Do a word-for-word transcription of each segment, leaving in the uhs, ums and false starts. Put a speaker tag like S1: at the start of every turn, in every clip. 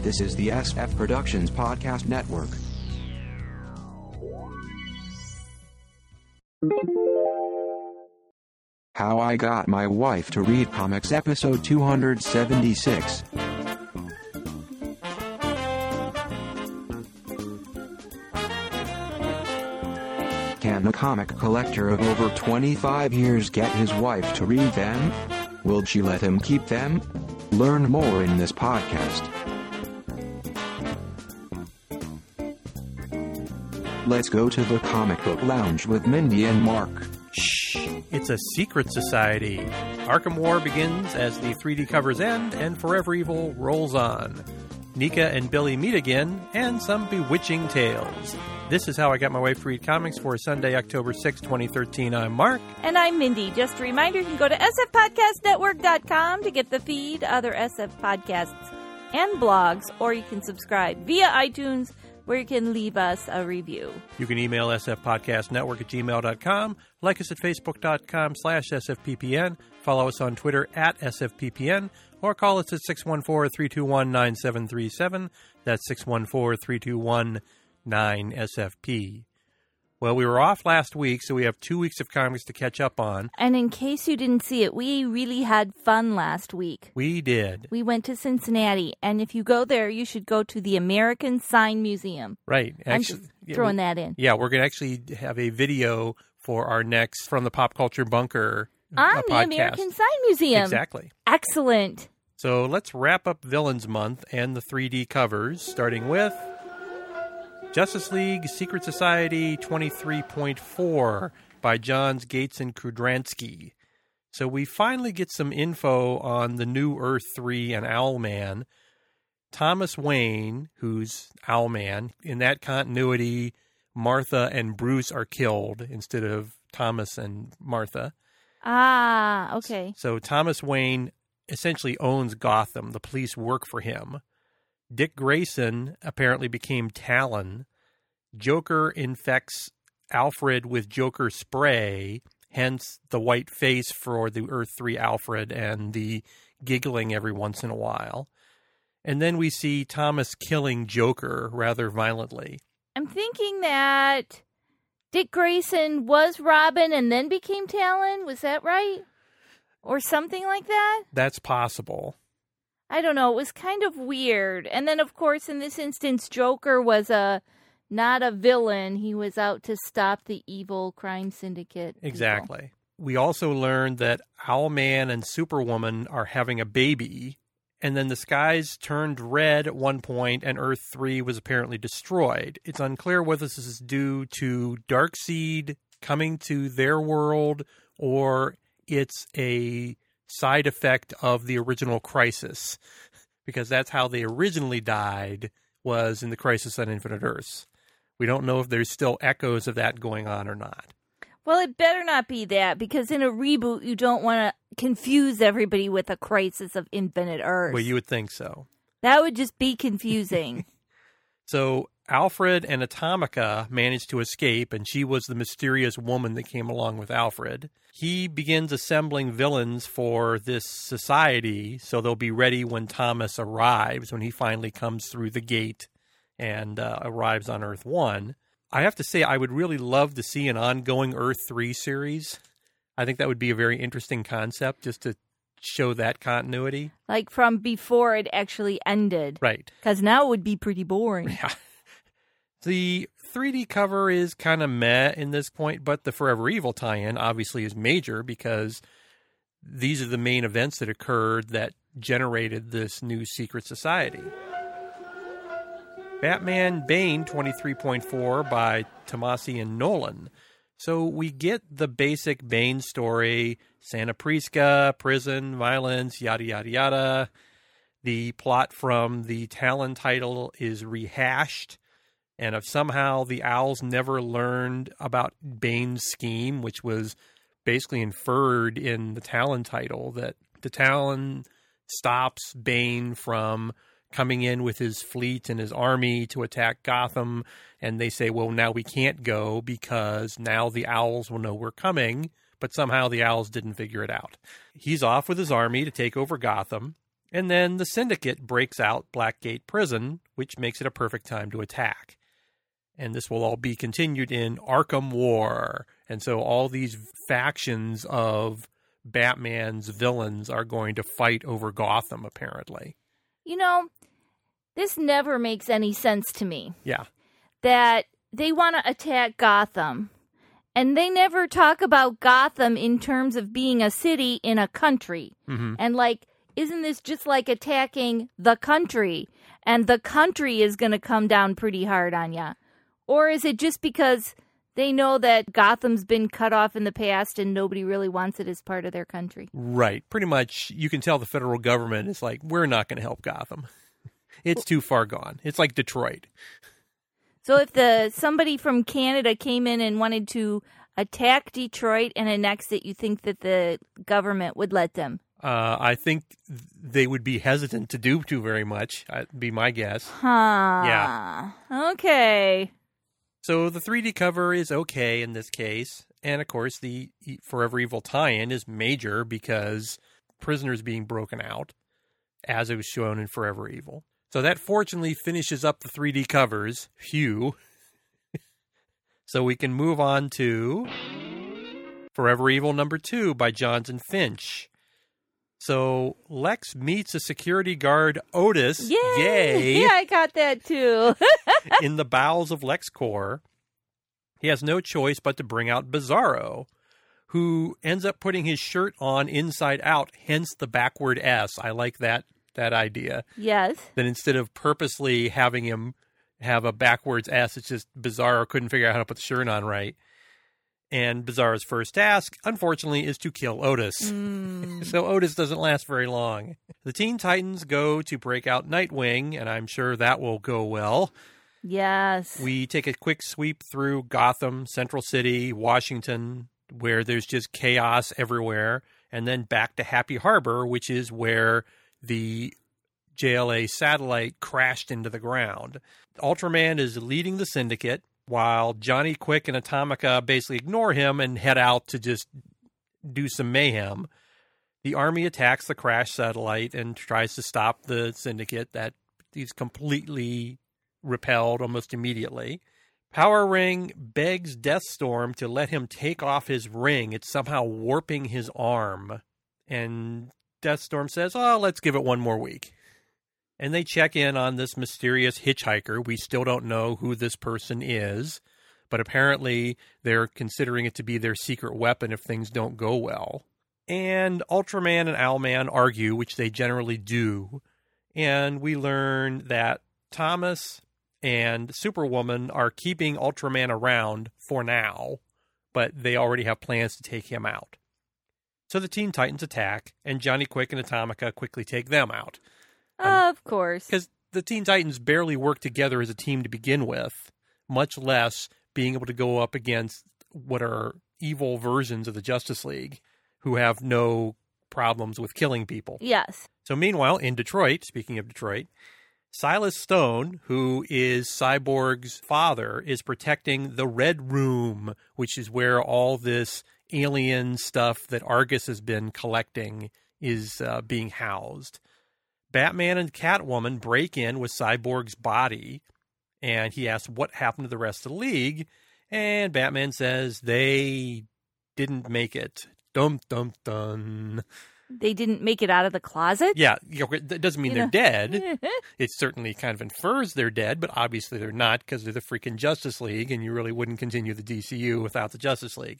S1: This is the S F Productions Podcast Network. How I Got My Wife to Read Comics, episode two hundred seventy-six. Can a comic collector of over twenty-five years get his wife to read them? Will she let him keep them? Learn more in this podcast. Let's go to the comic book lounge with Mindy and Mark.
S2: Shh, it's a secret society. Arkham War begins as the three D covers end and Forever Evil rolls on. Nika and Billy meet again, and some bewitching tales. This is How I Got My Wife to Read Comics for Sunday, October sixth, twenty thirteen. I'm Mark.
S3: And I'm Mindy. Just a reminder, you can go to S F podcast network dot com to get the feed, other S F podcasts, and blogs, or you can subscribe via iTunes, where you can leave us a review.
S2: You can email sfpodcastnetwork at gmail dot com, like us at facebook.com slash sfppn, follow us on Twitter at sfppn, or call us at six one four, three two one, nine seven three seven. That's six one four, three two one, nine S F P. Well, we were off last week, so we have two weeks of comics to catch up on.
S3: And in case you didn't see it, we really had fun last week.
S2: We did.
S3: We went to Cincinnati, and if you go there, you should go to the American Sign Museum.
S2: Right.
S3: I'm
S2: Actually,
S3: just throwing
S2: yeah,
S3: that in.
S2: Yeah, we're going to actually have a video for our next From the Pop Culture Bunker
S3: On
S2: uh,
S3: the
S2: podcast.
S3: American Sign Museum.
S2: Exactly.
S3: Excellent.
S2: So let's wrap up Villains Month and the three D covers, starting with Justice League Secret Society twenty-three point four by Johns, Gates, and Kudranski. So we finally get some info on the new Earth three and Owlman. Thomas Wayne, who's Owlman, in that continuity, Martha and Bruce are killed instead of Thomas and Martha.
S3: Ah, okay.
S2: So Thomas Wayne essentially owns Gotham. The police work for him. Dick Grayson apparently became Talon. Joker infects Alfred with Joker spray, hence the white face for the Earth three Alfred and the giggling every once in a while. And then we see Thomas killing Joker rather violently.
S3: I'm thinking that Dick Grayson was Robin and then became Talon. Was that right? Or something like that?
S2: That's possible.
S3: I don't know. It was kind of weird. And then, of course, in this instance, Joker was a not a villain. He was out to stop the evil crime syndicate.
S2: Exactly.
S3: People.
S2: We also learned that Owlman and Superwoman are having a baby. And then the skies turned red at one point, and Earth three was apparently destroyed. It's unclear whether this is due to Darkseid coming to their world, or it's a side effect of the original Crisis, because that's how they originally died, was in the Crisis on Infinite Earths. We don't know if there's still echoes of that going on or not.
S3: Well, it better not be that, because in a reboot, you don't want to confuse everybody with a Crisis of Infinite Earths.
S2: Well, you would think so.
S3: That would just be confusing.
S2: So Alfred and Atomica managed to escape, and she was the mysterious woman that came along with Alfred. He begins assembling villains for this society, so they'll be ready when Thomas arrives, when he finally comes through the gate and uh, arrives on Earth one. I have to say, I would really love to see an ongoing Earth three series. I think that would be a very interesting concept, just to show that continuity.
S3: Like from before it actually ended.
S2: Right.
S3: Because now it would be pretty boring.
S2: Yeah. The three D cover is kind of meh in this point, but the Forever Evil tie-in obviously is major because these are the main events that occurred that generated this new secret society. Batman Bane twenty-three point four by Tomasi and Nolan. So we get the basic Bane story, Santa Prisca, prison, violence, yada, yada, yada. The plot from the Talon title is rehashed. And if somehow the Owls never learned about Bane's scheme, which was basically inferred in the Talon title, that the Talon stops Bane from coming in with his fleet and his army to attack Gotham, and they say, well, now we can't go because now the Owls will know we're coming, but somehow the Owls didn't figure it out. He's off with his army to take over Gotham, And then the Syndicate breaks out Blackgate Prison, which makes it a perfect time to attack. And this will all be continued in Arkham War. And so all these factions of Batman's villains are going to fight over Gotham, apparently.
S3: You know, this never makes any sense to me.
S2: Yeah.
S3: That they want to attack Gotham, and they never talk about Gotham in terms of being a city in a country.
S2: Mm-hmm.
S3: And, like, isn't this just like attacking the country? And the country is going to come down pretty hard on you. Or is it just because they know that Gotham's been cut off in the past and nobody really wants it as part of their country?
S2: Right. Pretty much, you can tell the federal government is like, we're not going to help Gotham. It's too far gone. It's like Detroit.
S3: So if the somebody from Canada came in and wanted to attack Detroit and annex it, you think that the government would let them?
S2: Uh, I think they would be hesitant to do too very much. That'd be my guess.
S3: Huh.
S2: Yeah.
S3: Okay.
S2: So the three D cover is okay in this case. And, of course, the Forever Evil tie-in is major because Prisoners being broken out, as it was shown in Forever Evil. So that fortunately finishes up the three D covers. Phew. So we can move on to Forever Evil number two by Johns and Finch. So Lex meets a security guard, Otis,
S3: Yay!
S2: yay,
S3: Yeah, I got that too.
S2: in the bowels of LexCorp. He has no choice but to bring out Bizarro, who ends up putting his shirt on inside out, hence the backward S. I like that that idea.
S3: Yes.
S2: That instead of purposely having him have a backwards S, it's just Bizarro couldn't figure out how to put the shirt on right. And Bizarro's first task, unfortunately, is to kill Otis.
S3: Mm.
S2: So Otis doesn't last very long. The Teen Titans go to break out Nightwing, and I'm sure that will go well.
S3: Yes.
S2: We take a quick sweep through Gotham, Central City, Washington, where there's just chaos everywhere, and then back to Happy Harbor, which is where the J L A satellite crashed into the ground. Ultraman is leading the Syndicate, while Johnny Quick and Atomica basically ignore him and head out to just do some mayhem. The Army attacks the crashed satellite and tries to stop the Syndicate. That he's completely repelled almost immediately. Power Ring begs Deathstorm to let him take off his ring. It's somehow warping his arm. And Deathstorm says, oh, let's give it one more week. And they check in on this mysterious hitchhiker. We still don't know who this person is, but apparently they're considering it to be their secret weapon if things don't go well. And Ultraman and Owlman argue, which they generally do, and we learn that Thomas and Superwoman are keeping Ultraman around for now, but they already have plans to take him out. So the Teen Titans attack, and Johnny Quick and Atomica quickly take them out.
S3: Of course.
S2: Because the Teen Titans barely work together as a team to begin with, much less being able to go up against what are evil versions of the Justice League who have no problems with killing people.
S3: Yes.
S2: So meanwhile, in Detroit, speaking of Detroit, Silas Stone, who is Cyborg's father, is protecting the Red Room, which is where all this alien stuff that Argus has been collecting is uh, being housed. Batman and Catwoman break in with Cyborg's body, and he asks what happened to the rest of the League, and Batman says they didn't make it. Dum, dum, dum.
S3: They didn't make it out of the closet?
S2: Yeah, that doesn't mean
S3: You
S2: they're
S3: know.
S2: dead. It certainly kind of infers they're dead, but obviously they're not because they're the freaking Justice League, and you really wouldn't continue the D C U without the Justice League.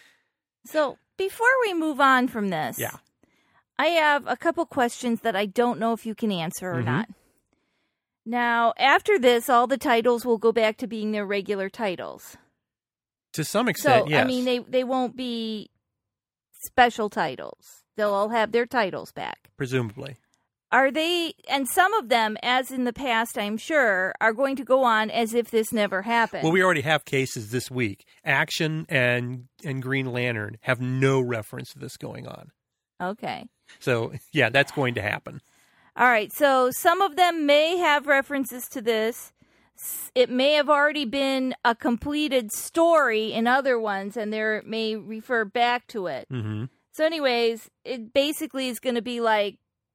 S3: So, before we move on from this,
S2: Yeah.
S3: I have a couple questions that I don't know if you can answer or
S2: Mhm.
S3: not. Now, after this, all the titles will go back to being their regular titles.
S2: To some extent,
S3: So,
S2: yes.
S3: I mean, they, they won't be special titles. They'll all have their titles back.
S2: Presumably.
S3: Are they, and some of them, as in the past, I'm sure, are going to go on as if this never happened.
S2: Well, we already have cases this week. Action and and Green Lantern have no reference to this going on.
S3: Okay.
S2: So, yeah, that's going to happen.
S3: All right, so some of them may have references to this. S- It may have already been a completed story in other ones, and there may refer back to it.
S2: Mm-hmm.
S3: So anyways, it basically is going to be like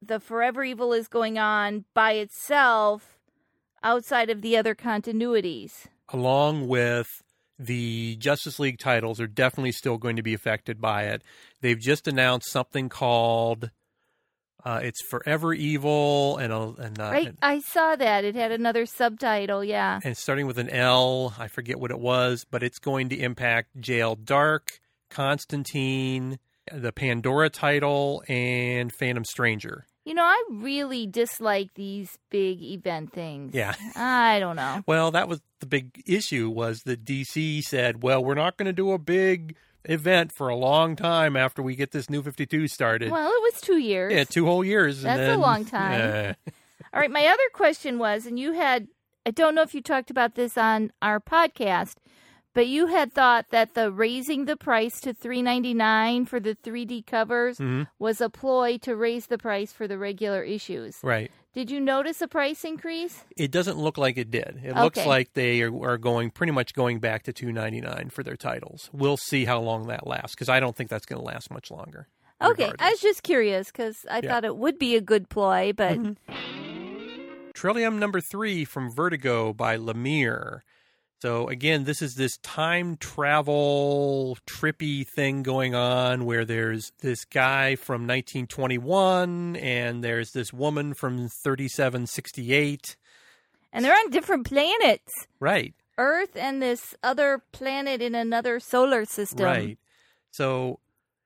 S3: the Forever Evil is going on by itself outside of the other continuities.
S2: Along with the Justice League titles are definitely still going to be affected by it. They've just announced something called uh, it's Forever Evil, and uh, and uh,
S3: right, I saw that. It had another subtitle, yeah.
S2: And starting with an L, I forget what it was, but it's going to impact Jail Dark, Constantine, the Pandora title, and Phantom Stranger.
S3: You know, I really dislike these big event things.
S2: Yeah.
S3: I don't know.
S2: Well, that was the big issue, was that D C said, well, we're not going to do a big event for a long time after we get this New fifty-two started.
S3: Well, it was two years.
S2: Yeah, two whole years.
S3: That's
S2: and then,
S3: a long time.
S2: Uh,
S3: All right, my other question was, and you had, I don't know if you talked about this on our podcast, but you had thought that the raising the price to three ninety-nine for the three D covers
S2: mm-hmm.
S3: was a ploy to raise the price for the regular issues.
S2: Right.
S3: Did you notice a price increase?
S2: It doesn't look like it did. It
S3: Okay.
S2: looks like they are, are going pretty much going back to two ninety-nine for their titles. We'll see how long that lasts, because I don't think that's going to last much longer.
S3: Okay,
S2: regardless.
S3: I was just curious because I
S2: Yeah.
S3: thought it would be a good ploy, but
S2: Mm-hmm. Trillium number three from Vertigo by Lemire. So again, this is this time travel trippy thing going on where there's this guy from nineteen twenty-one and there's this woman from thirty-seven sixty-eight.
S3: and they're on different planets.
S2: Right.
S3: Earth and this other planet in another solar system.
S2: Right. So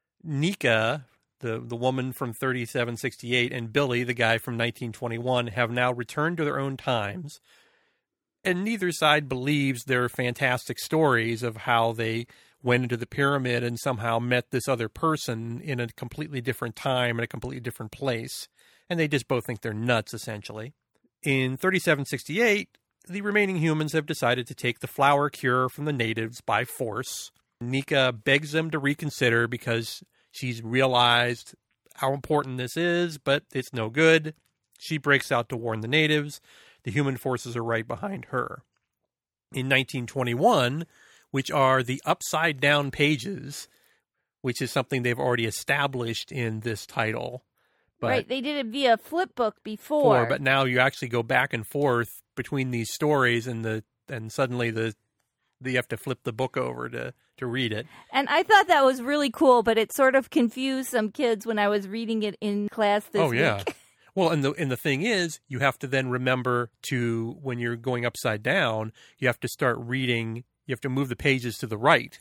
S2: Nika, the, the woman from thirty-seven sixty-eight, and Billy, the guy from nineteen twenty-one, have now returned to their own times. And neither side believes their fantastic stories of how they went into the pyramid and somehow met this other person in a completely different time in a completely different place. And they just both think they're nuts, essentially. In thirty-seven sixty-eight, the remaining humans have decided to take the flower cure from the natives by force. Nika begs them to reconsider because she's realized how important this is, but it's no good. She breaks out to warn the natives. The human forces are right behind her. In nineteen twenty-one, which are the upside-down pages, which is something they've already established in this title. But,
S3: right, they did it via flip book before.
S2: But now you actually go back and forth between these stories, and the and suddenly the, the you have to flip the book over to, to read it.
S3: And I thought that was really cool, but it sort of confused some kids when I was reading it in class this
S2: oh,
S3: week.
S2: yeah. Well, and the and the thing is, you have to then remember to, when you're going upside down, you have to start reading, you have to move the pages to the right.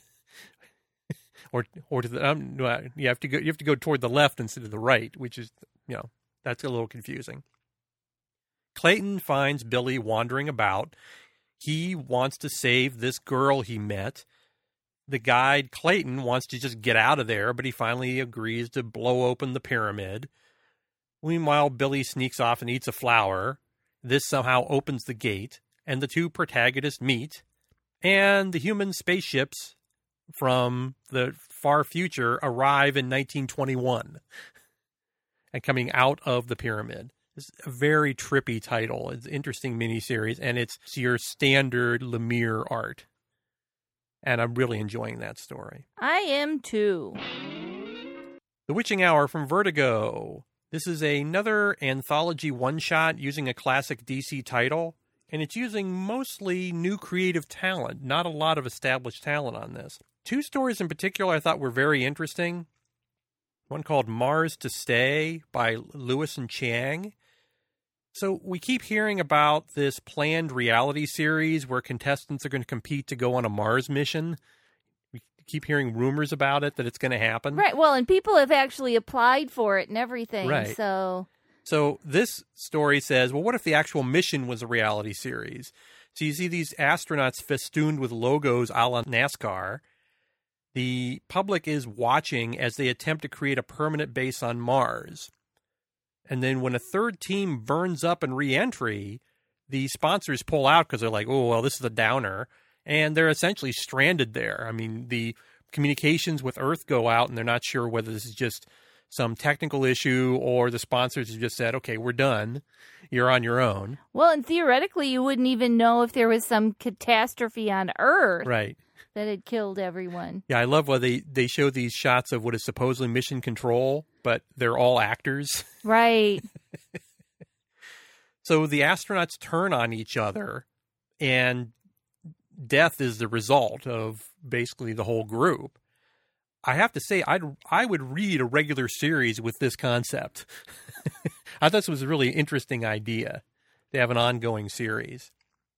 S2: or or to the, um, you have to go you have to go toward the left instead of the right, which is, you know, that's a little confusing. Clayton finds Billy wandering about. He wants to save this girl he met. The guide, Clayton, wants to just get out of there, but he finally agrees to blow open the pyramid. Meanwhile, Billy sneaks off and eats a flower. This somehow opens the gate, and the two protagonists meet, and the human spaceships from the far future arrive in nineteen twenty-one and coming out of the pyramid. It's a very trippy title. It's an interesting miniseries, and it's your standard Lemire art. And I'm really enjoying that story.
S3: I am too.
S2: The Witching Hour from Vertigo. This is another anthology one-shot using a classic D C title, and it's using mostly new creative talent, not a lot of established talent on this. Two stories in particular I thought were very interesting. One called Mars to Stay by Lewis and Chiang. So we keep hearing about this planned reality series where contestants are going to compete to go on a Mars mission. We keep hearing rumors about it, that it's going to happen.
S3: Right. Well, and people have actually applied for it and everything.
S2: Right.
S3: So,
S2: so this story says, well, what if the actual mission was a reality series? So you see these astronauts festooned with logos a la NASCAR. The public is watching as they attempt to create a permanent base on Mars. And then when a third team burns up in re-entry, the sponsors pull out because they're like, oh, well, this is a downer. And they're essentially stranded there. I mean, the communications with Earth go out, and they're not sure whether this is just some technical issue or the sponsors have just said, okay, we're done. You're on your own.
S3: Well, and theoretically, you wouldn't even know if there was some catastrophe on Earth.
S2: Right.
S3: That had killed everyone.
S2: Yeah, I love why they, they show these shots of what is supposedly mission control, but they're all actors.
S3: Right.
S2: So the astronauts turn on each other, and death is the result of basically the whole group. I have to say, I'd, I would read a regular series with this concept. I thought this was a really interesting idea to have an ongoing series.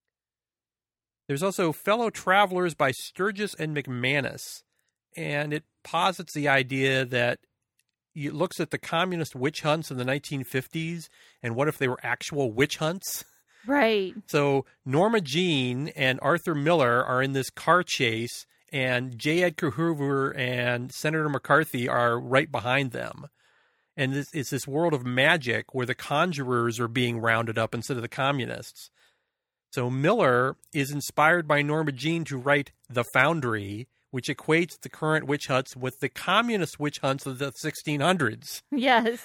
S2: There's also Fellow Travelers by Sturgis and McManus, and it posits the idea that it looks at the communist witch hunts in the nineteen fifties, and what if they were actual witch hunts?
S3: Right.
S2: So Norma Jean and Arthur Miller are in this car chase, and J. Edgar Hoover and Senator McCarthy are right behind them. And this, it's this world of magic where the conjurers are being rounded up instead of the communists. So Miller is inspired by Norma Jean to write The Foundry, which equates the current witch hunts with the communist witch hunts of the sixteen hundreds.
S3: Yes.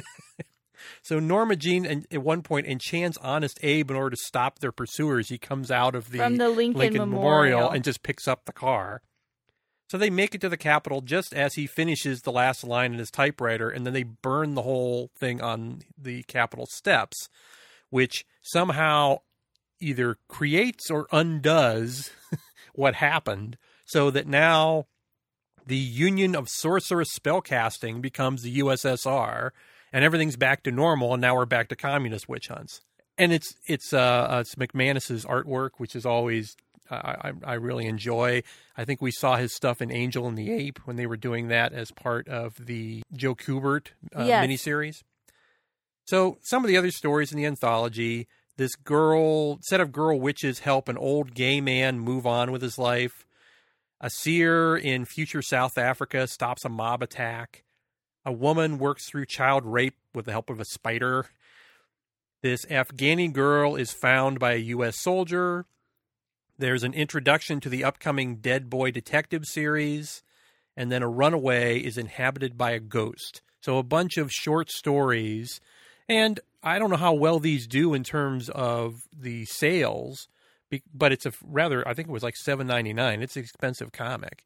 S2: So Norma Jean, at one point, enchants Honest Abe in order to stop their pursuers. He comes out of the,
S3: From the Lincoln,
S2: Lincoln
S3: Memorial.
S2: Memorial and just picks up the car. So they make it to the Capitol just as he finishes the last line in his typewriter, and then they burn the whole thing on the Capitol steps, which somehow either creates or undoes what happened, so that now the Union of Sorcerous Spellcasting becomes the U S S R, and everything's back to normal, and now we're back to communist witch hunts. And it's it's uh it's McManus's artwork, which is always uh, I I really enjoy. I think we saw his stuff in Angel and the Ape when they were doing that as part of the Joe Kubert uh,
S3: Yes.
S2: miniseries. So some of the other stories in the anthology: this girl set of girl witches help an old gay man move on with his life. A seer in future South Africa stops a mob attack. A woman works through child rape with the help of a spider. This Afghani girl is found by a U S soldier. There's an introduction to the upcoming Dead Boy Detective series. And then a runaway is inhabited by a ghost. So a bunch of short stories. And I don't know how well these do in terms of the sales, but it's a rather, I think it was like seven ninety-nine. It's an expensive comic.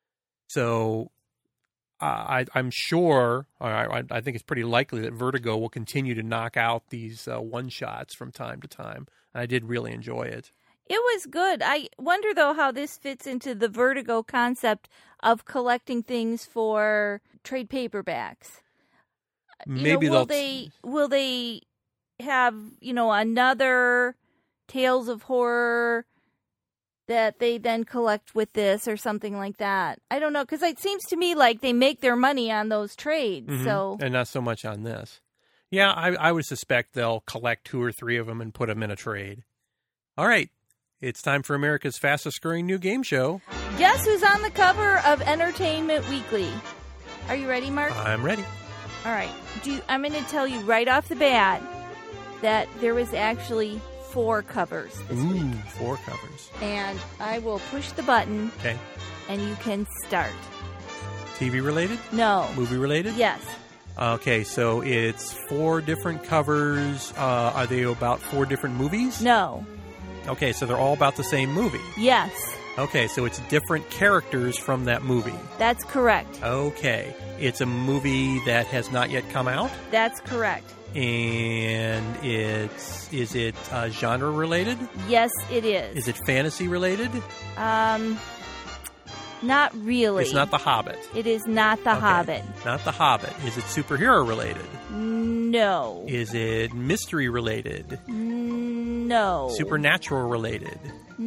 S2: So I, I'm sure, I, I think it's pretty likely that Vertigo will continue to knock out these uh, one-shots from time to time. I did really enjoy it.
S3: It was good. I wonder, though, how this fits into the Vertigo concept of collecting things for trade paperbacks.
S2: Maybe
S3: you know, will
S2: they'll...
S3: they will they have, you know, another Tales of Horror that they then collect with this or something like that? I don't know, because it seems to me like they make their money on those trades.
S2: Mm-hmm.
S3: So
S2: and not so much on this. Yeah, I, I would suspect they'll collect two or three of them and put them in a trade. All right, it's time for America's fastest growing new game show.
S3: Guess who's on the cover of Entertainment Weekly? Are you ready, Mark?
S2: I'm ready.
S3: All right. Do you, I'm going to tell you right off the bat that there was actually four covers this
S2: Ooh,
S3: week.
S2: four covers.
S3: And I will push the button,
S2: Okay.
S3: and you can start.
S2: T V related?
S3: No.
S2: Movie related?
S3: Yes.
S2: Okay, so it's four different covers. Uh, are they about four different movies?
S3: No.
S2: Okay, so they're all about the same movie.
S3: Yes.
S2: Okay, so it's different characters from that movie.
S3: That's correct.
S2: Okay, it's a movie that has not yet come out,
S3: That's correct.
S2: and it's is it uh, genre related?
S3: Yes, it is.
S2: Is it fantasy related?
S3: Um, not really.
S2: It's not The Hobbit.
S3: It is not The
S2: Okay.
S3: Hobbit.
S2: Not The Hobbit. Is it superhero related?
S3: No.
S2: Is it mystery related?
S3: No.
S2: Supernatural related?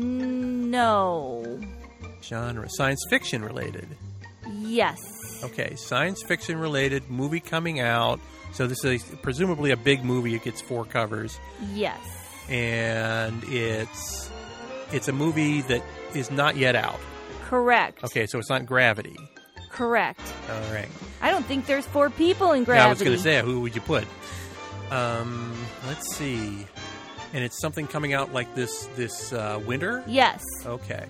S3: No.
S2: Genre science fiction related.
S3: Yes.
S2: Okay, science fiction related movie coming out. So this is presumably a big movie. It gets four covers,
S3: Yes.
S2: and it's it's a movie that is not yet out.
S3: Correct.
S2: Okay, so it's not Gravity.
S3: Correct.
S2: All right.
S3: I don't think there's four people in
S2: Yeah,
S3: Gravity.
S2: I was going to say, who would you put? Um, let's see. And it's something coming out like this this uh, winter.
S3: Yes.
S2: Okay.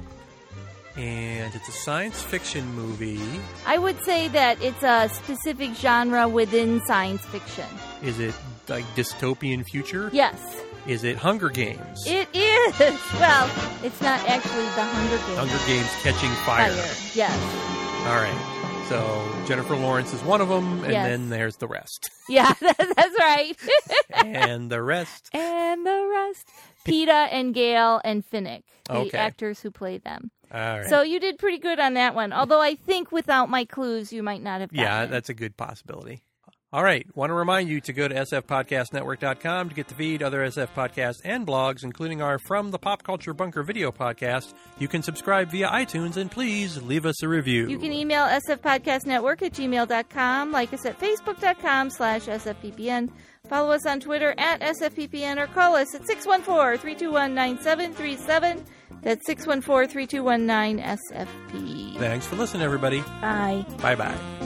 S2: And it's a science fiction movie.
S3: I would say that it's a specific genre within science fiction.
S2: Is it like dystopian future?
S3: Yes.
S2: Is it Hunger Games?
S3: It is. Well, it's not actually the Hunger Games.
S2: Hunger Games Catching Fire.
S3: Fire. Yes.
S2: All right. So Jennifer Lawrence is one of them, and
S3: Yes.
S2: then there's the rest.
S3: Yeah, that's right.
S2: And the rest.
S3: And the rest. PETA and Gale and Finnick, the
S2: Okay.
S3: actors who play them.
S2: All right.
S3: So you did pretty good on that one. Although I think without my clues, you might not have gotten
S2: Yeah,
S3: it.
S2: that's a good possibility. All right. Want to remind you to go to s f podcast network dot com to get the feed, other S F podcasts, and blogs, including our From the Pop Culture Bunker video podcast. You can subscribe via iTunes, and please leave us a review.
S3: You can email sfpodcastnetwork at gmail dot com, like us at facebook dot com slash sfppn, follow us on Twitter at sfppn, or call us at six one four, three two one, nine seven three seven. That's six one four, three two one, nine S F P.
S2: Thanks for listening, everybody.
S3: Bye.
S2: Bye-bye.